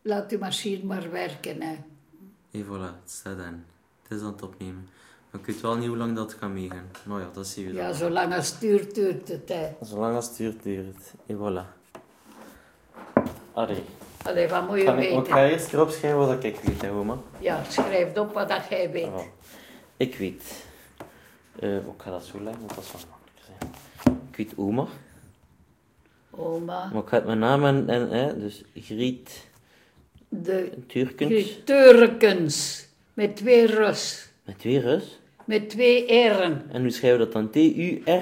Laat de machine maar werken, hè. En voilà, het staat aan. Het is aan het opnemen. Maar ik weet wel niet hoe lang dat kan meegaan. Maar ja, dat zien we dan. Ja, zolang als het duurt, duurt het, hè. Zolang als het duurt, duurt het. En voilà. Allee. Allee, wat moet je Ik weten? ga eerst erop schrijven wat ik weet, hè, oma. Ja, schrijf op wat dat jij weet. Ah, ik weet. Ik ga dat zo leggen, want dat is wel makkelijker zijn. Ik weet oma. Oma. Maar ik ga het met naam en dus Griet De Turkens. Turkens. Met 2 R's. Met 2 R's. Met 2 R'en. En hoe schrijven we dat dan? T-U-R-R?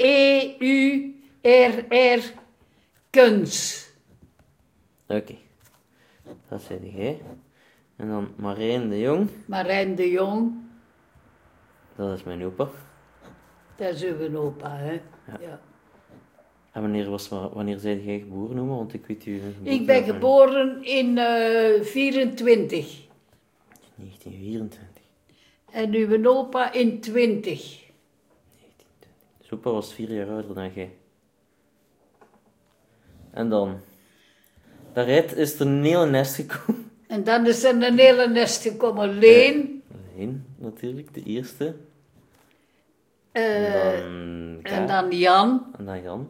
T-E-U-R-R. Kuns. Oké. Dat zei jij. En dan Marijn de Jong. Marijn de Jong. Dat is mijn opa. Dat is uw opa, hè. Ja. En wanneer zei jij geboren, oma? Want ik weet uw geboorte. Ik ben geboren in 24. 1924. En uw opa in 20. Dus opa was 4 jaar ouder dan jij. En dan... Daaruit is er een hele nest gekomen. En dan is er een hele nest gekomen. Leen. Leen, natuurlijk, de eerste. En dan Jan. En dan Jan.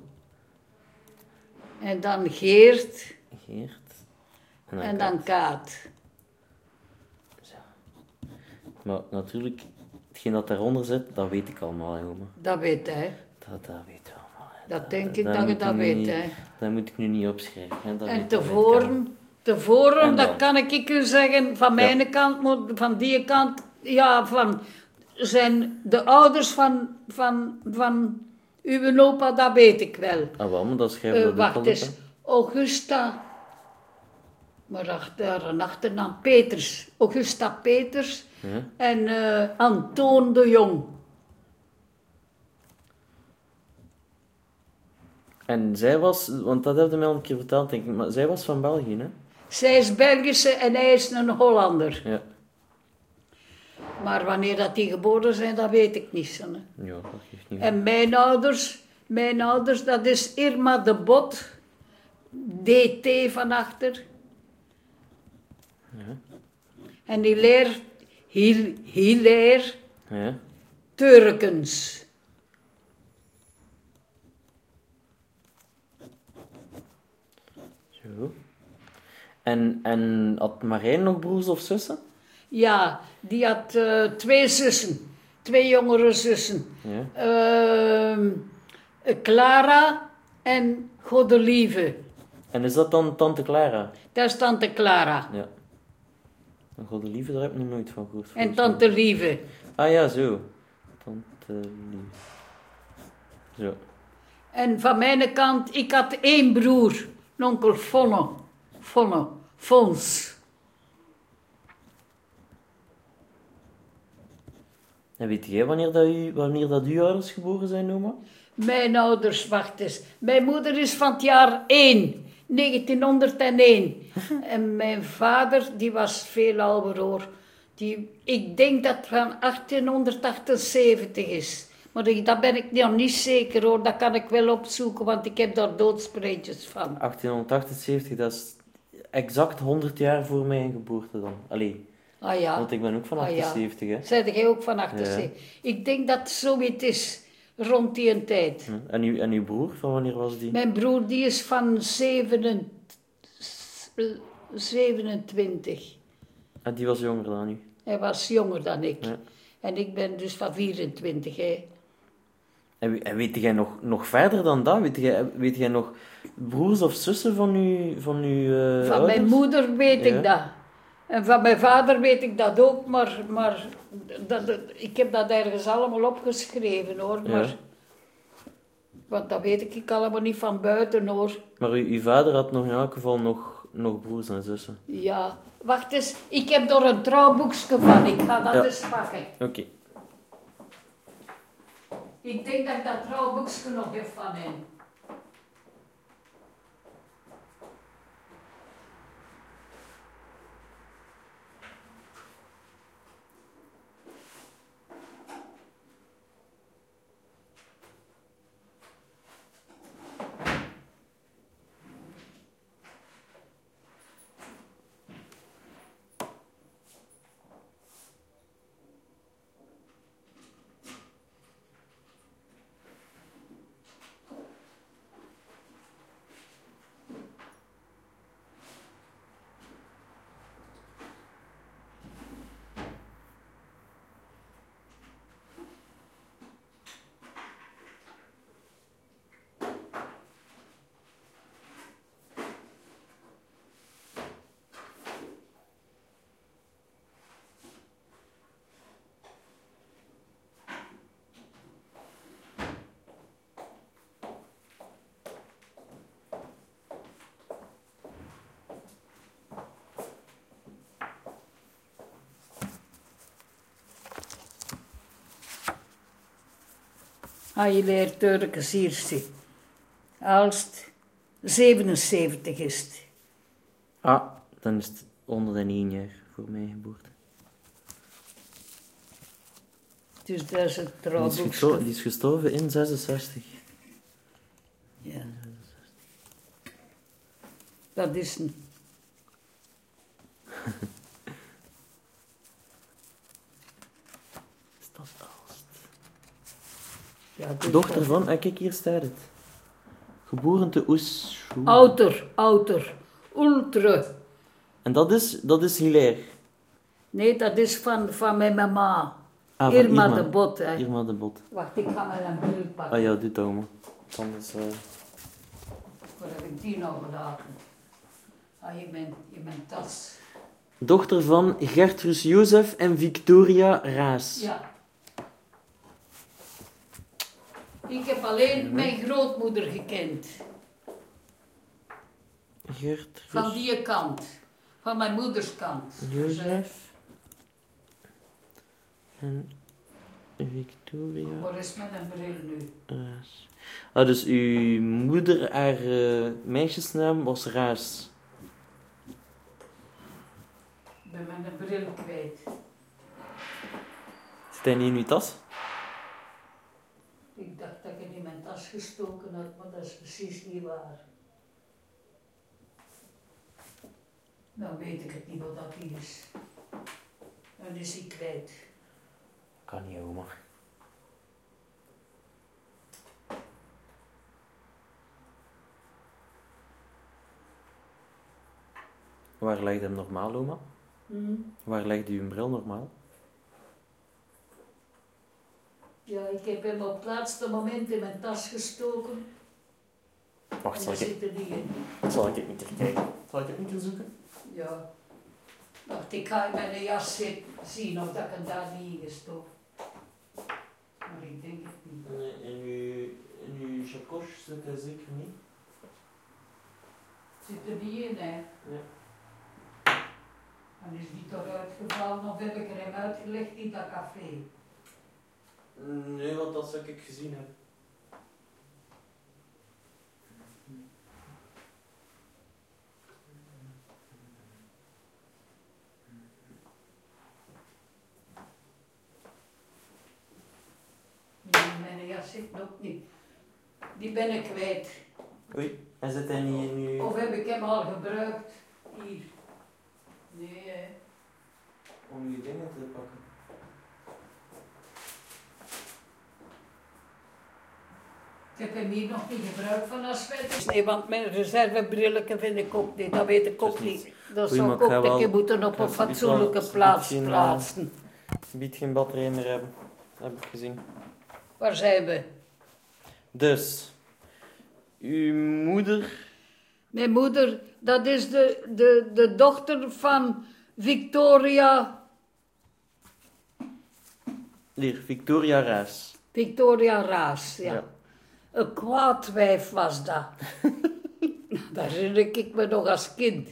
En dan Geert. Geert. En dan Kaat. Zo. Maar natuurlijk, hetgeen dat daaronder zit, dat weet ik allemaal, hè, oma. Dat weet hij. Dat weet je allemaal. Hè. Dat denk ik dat je dat weet, hè. Dat moet ik nu niet opschrijven. Hè. En tevoren, dat dan? kan ik u zeggen, van mijn kant, maar van die kant, ja, zijn de ouders van uw opa, dat weet ik wel. Ah, wel, maar dat schrijven we dat ook Wacht eens, Augusta, maar een achternaam Peters, Augusta Peters Ja. en Antoon de Jong. En zij was, want dat heb je mij al een keer verteld, denk ik, maar zij was van België, hè? Zij is Belgische en hij is een Hollander. Ja. Maar wanneer dat die geboren zijn, dat weet ik niet. Hè. Ja, dat geeft niet. En mijn ouders, dat is Irma de Bot, DT van achter. Ja. En Hilaire Ja. Turkens. Zo. En had Marijn nog broers of zussen? Ja, die had 2 zussen. 2 jongere zussen. Ja. Clara en Godelieve. En is dat dan tante Clara? Dat is tante Clara. Ja. Een goede lieve, daar heb ik nog nooit van gehoord. En tante Lieve. Ah ja, zo. Tante lieve. Zo. En van mijn kant, ik had 1 broer. Een onkel Fons. En weet jij wanneer dat uw ouders geboren zijn, oma? Mijn ouders, wacht eens. Mijn moeder is van het jaar 1, 1901. En mijn vader, die was veel ouder hoor. Ik denk dat het van 1878 is. Maar dat ben ik nog niet zeker hoor. Dat kan ik wel opzoeken, want ik heb daar doodspreentjes van. 1878, dat is exact 100 jaar voor mijn geboorte dan. Allee, Ah ja. want ik ben ook van 78, hè. Zijde jij ook van 78? Ik denk dat het zoiets is, rond die een tijd. Hm. En uw broer, van wanneer was die? Mijn broer die is van 27. En die was jonger dan u? Hij was jonger dan ik. Ja. En ik ben dus van 24. Hè. En weet jij nog verder dan dat? Weet jij nog broers of zussen van uw Van ouders? mijn moeder weet Ja. ik dat. En van mijn vader weet ik dat ook, maar ik heb dat ergens allemaal opgeschreven hoor. Ja. Maar, want dat weet ik allemaal niet van buiten hoor. Maar uw vader had nog in elk geval nog broers en zussen. Ja, wacht eens, ik heb er een trouwboekje van, ik ga dat eens pakken. Oké. Ik denk dat ik dat trouwboekje nog heb van hem. Hij leert Turkse Ierse. Als het 77 is het. Ah, dan is het 101 jaar voor mijn geboorte. Dus dat is het Die trouwboekje. is gestorven in 66. Ja. Dat is een... Is dat Aalst? Ja, dus Dochter dat- van, kijk hier staat het. Geboren te Oes. Outer. Ultra. En dat is Hilaire. Nee, dat is van mijn mama. Ah, van Irma de Bot. Hè. Irma de Bot. Wacht, ik ga maar een bril pakken. Ah ja, doe dat maar. Anders... Waar heb ik die nou gelaten? Ah, in mijn tas. Dochter van Gertrus Jozef en Victoria Raas. Ja. Ik heb alleen mijn grootmoeder gekend. Gertrus Van die kant. Van mijn moeders kant. Jozef en Victoria Waar is mijn bril nu? Raas. Ah, dus uw moeder, haar meisjesnaam was Raas. Ik ben mijn bril kwijt. Zit hij niet in uw tas? Ik dacht dat ik het in mijn tas gestoken had, maar dat is precies niet waar. Dan weet ik het niet wat dat is. Dan is hij kwijt. Kan niet, oma. Waar legt hem normaal, oma? Waar legt u een bril normaal? Ja, ik heb hem op het laatste moment in mijn tas gestoken. Wacht, En zal daar ik zit er niet in. het niet kijken? Zal ik het niet zoeken? Ja. Wacht, ik ga in mijn jas zien of dat ik hem daar niet in gestoken. Maar ik denk het niet. In uw chakos zit hij zeker niet? Zit er niet in, hè? Ja. Dan is die toch uitgevallen of heb ik er hem uitgelegd in dat café? Nee, want dat zou ik gezien hebben. Nee, mijn jas zit nog niet. Die ben ik kwijt. Oei, hij zit hij niet in uw... Of heb ik hem al gebruikt? Hier. Nee, hè. om uw dingen te pakken. Ik heb hem hier nog niet gebruikt van als vet. Nee, want mijn reservebrilletje vind ik ook niet. Dat weet ik ook niet. Dat Oei, zou maar ik ook ik ga denken, wel- moeten op ik een ga fatsoenlijke iets plaats geen, plaatsen. Biedt geen batterij meer hebben. Heb ik gezien. Waar zijn we? Dus, uw moeder... Mijn moeder, dat is de dochter van Victoria Victoria Raas. Raas, ja. Een kwaad wijf was dat. Dat herinner ik me nog als kind.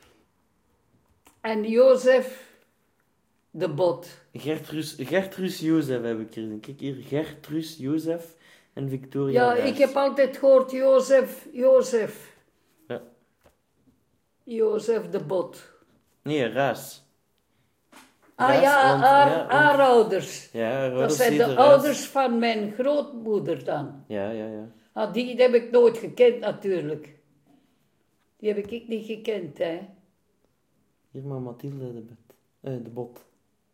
En Jozef de Bot. Gertrus Jozef heb ik hier. Kijk hier, Gertrus Jozef en Victoria Ja, Raas. ik heb altijd gehoord Jozef. Ja. Jozef de Bot. Nee, Raas. Ah Raas, ja, want- haar ouders. Ja, haar Dat ouders zijn de heten Raas. ouders van mijn grootmoeder dan. Ja. Ah, die heb ik nooit gekend natuurlijk. Die heb ik niet gekend, hè. Hier maar Mathilde de Bot.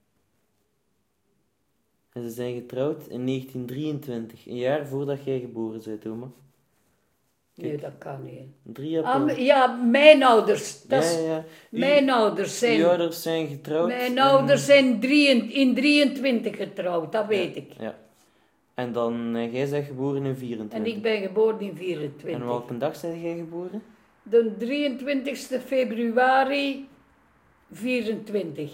En ze zijn getrouwd in 1923, een jaar voordat jij geboren bent, oma. Nee, dat kan niet. 3 april. Ja, mijn ouders. Dat is, Ja. Mijn ouders zijn... Uw ouders zijn getrouwd. Mijn ouders zijn in 23 getrouwd, dat weet ik. Ja. En dan, jij bent geboren in 24. En ik ben geboren in 24. En welke dag ben jij geboren? De 23 februari 24.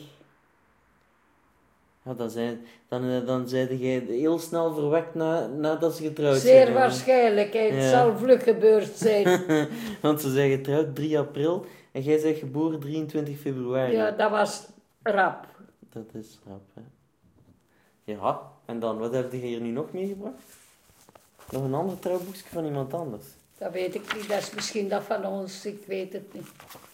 Ja, dan zijn jij heel snel verwekt nadat ze getrouwd zijn. Zeer hè. waarschijnlijk, het Ja. zal vlug gebeurd zijn. Want ze zijn getrouwd 3 april en jij bent geboren 23 februari. Ja, dat was rap. Dat is rap, hè. Ja, en dan, wat heb je hier nu nog meegebracht? Nog een ander trouwboekje van iemand anders. Dat weet ik niet, dat is misschien dat van ons, ik weet het niet.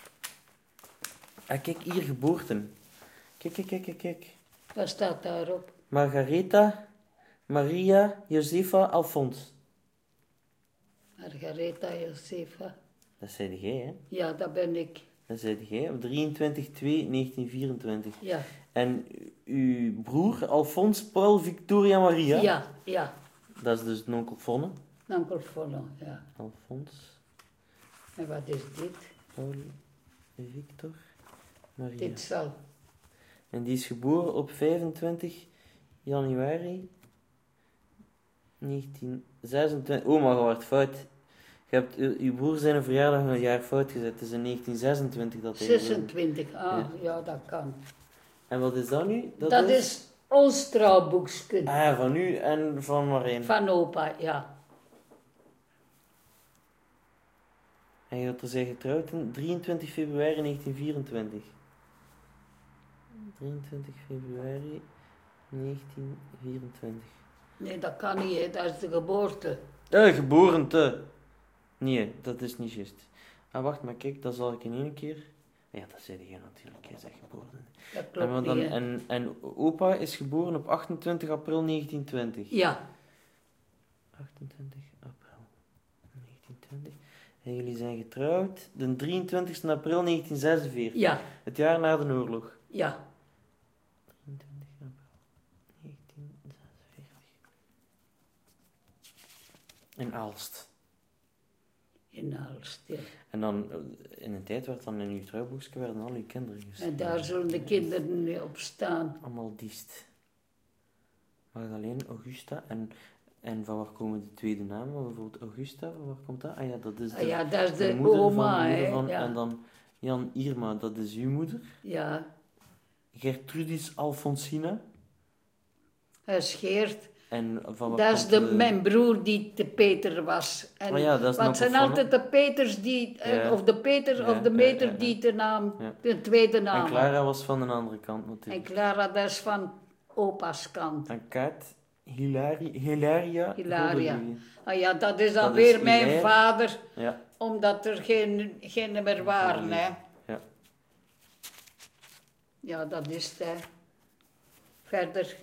Ah, kijk, hier geboorten. Kijk. Wat staat daarop? Margaretha, Maria, Josefa, Alfons. Margaretha Josefa. Dat zei jij, hè? Ja, dat ben ik. Dat zei jij, op 23/2/1924. Ja, En uw broer, Alfons, Paul, Victoria, Maria. ja. Dat is dus een onkel Vonne. Onkel Follo, ja. Alfons, En wat is dit? Paul, Victor, Maria. Dit zal. En die is geboren op 25 januari 1926. Oh, maar je wordt fout. Je hebt uw broer zijn verjaardag een jaar fout gezet. Het is in 1926 dat hij geboren is. 26, ja, dat kan. En wat is dat nu? Dat is ons trouwboekje. Ah, van u en van Marijn. Van opa, ja. En je had er zijn getrouwd in 23 februari 1924. 23 februari 1924. Nee, dat kan niet, hè. Dat is de geboorte. Geboren te. Nee, dat is niet juist. Ah, wacht, maar kijk, dat zal ik in één keer... Ja, dat zei je natuurlijk, hij is geboren. Dat En, klopt dan, niet, hè. en opa is geboren op 28 april 1920. Ja, 28 april 1920. En jullie zijn getrouwd de 23 april 1946. ja, Het jaar na de oorlog. ja. 23 april 1946. In Aalst. In Aalst, ja. En dan, in een tijd werd dan in uw trouwboekje werden al uw kinderen geschreven. En daar zullen de kinderen nu op staan. Allemaal diest. Magdalene, Augusta en van waar komen de tweede namen? Bijvoorbeeld Augusta, van waar komt dat? Ah ja, dat is de, Ja, dat is de moeder oma, van, moeder hè. van, Ja. En dan Jan Irma, dat is uw moeder. Ja, Gertrudis Alfonsina. Geert. En van waar Dat is komt mijn broer die de Peter was. En, Oh ja, dat is want nog het zijn een altijd de Peters die, Ja. of de Peter Ja, of de ja, Meter ja, ja. die de naam, Ja. de tweede En naam. Clara was van de andere kant En natuurlijk. Clara, dat is van opa's kant. En Kaat, Hilaria. Hilaria. Goedemiddag. Ah ja, dat is dan Dat weer is mijn Hilaire. vader, Ja, omdat er geen meer waren, hè. ja. Ja, dat is het, hè. Verder.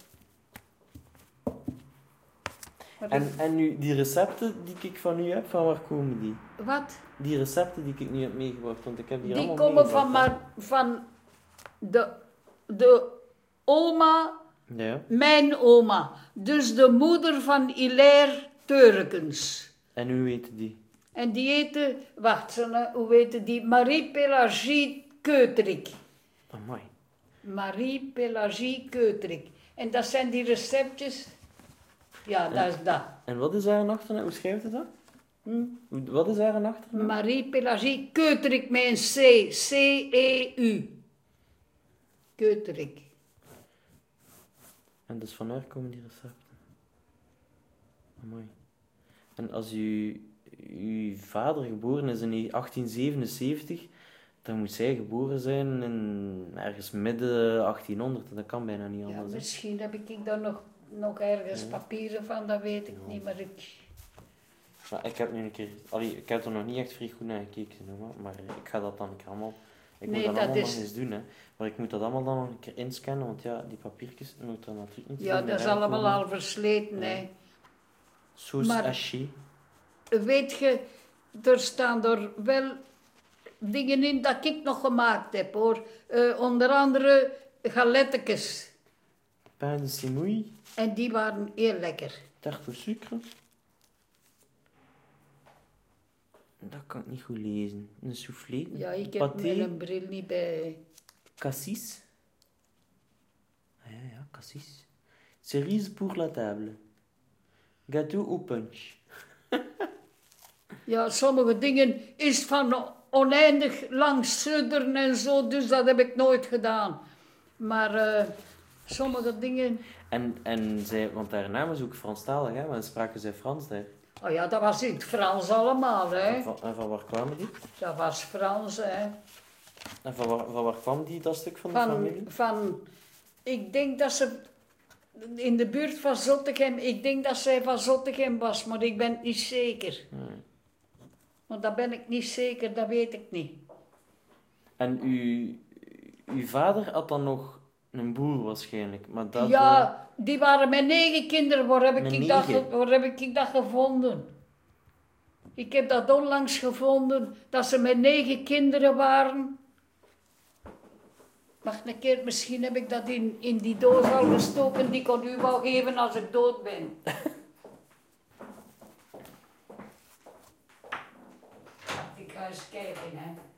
Maar En nu, die recepten die ik van u heb, van waar komen die? wat? Die recepten die ik nu heb meegebracht, want ik heb die Die allemaal komen van, meegebracht, van de oma, hè. Ja. mijn oma. Dus de moeder van Hilaire Teurkens. En hoe weten die? En die heette, wacht, hoe heette die? Marie-Pelagie Keutrik. Amai. Marie-Pelagie Keutrik. En dat zijn die receptjes. Ja, dat is dat. En wat is daar een achternaam? Hoe schrijft het dat? Hm? Wat is daar een achternaam? Marie-Pelagie Keutrik met een C. C-E-U. Keutrik. En dus van waar komen die recepten? Amai. En als uw vader geboren is in 1877, dan moet zij geboren zijn in ergens midden 1800. Dat kan bijna niet Ja, anders. hè. misschien heb ik daar nog ergens papieren van, dat weet ik niet, maar ik... Maar ik heb nu een keer... ik heb er nog niet echt vrij goed naar gekeken, maar ik ga dat dan een keer allemaal... Ik Nee, moet dat dat allemaal is- nog eens doen, hè. Maar ik moet dat allemaal dan nog een keer inscannen, want ja, die papiertjes moet er natuurlijk niet Ja, veel dat is meer allemaal uitkomen. al versleten, hè. Sauce Maar- haché. Weet je, er staan er wel dingen in dat ik nog gemaakt heb, hoor. Onder andere galettekes. Pain de semoule. En die waren heel lekker. Tarte au sucre. Dat kan ik niet goed lezen. Een soufflé. Ja, ik heb Pâté. mijn bril niet bij. Cassis. Ah ja, cassis. Cerise pour la table. Gâteau au punch. Ja, sommige dingen is van oneindig lang sudderen en zo, dus dat heb ik nooit gedaan. Maar sommige dingen... En zij, want haar naam is ook Franstalig, hè? Maar spraken zij Frans daar? Oh ja, dat was in het Frans allemaal, hè. En van waar kwamen die? Dat was Frans, hè. En van waar kwam die, dat stuk van de familie? Ik denk dat ze in de buurt van Zottegem. Ik denk dat zij van Zottegem was, maar ik ben het niet zeker. Nee. Want dat ben ik niet zeker, dat weet ik niet. En uw vader had dan nog een broer waarschijnlijk, maar dat... Ja, die waren met 9 kinderen. Waar heb Met ik dat, 9? waar heb ik dat gevonden? Ik heb dat onlangs gevonden, dat ze met 9 kinderen waren. Wacht een keer, misschien heb ik dat in die doos al gestoken die ik aan u wou geven als ik dood ben. Ik ga eens kijken, hè.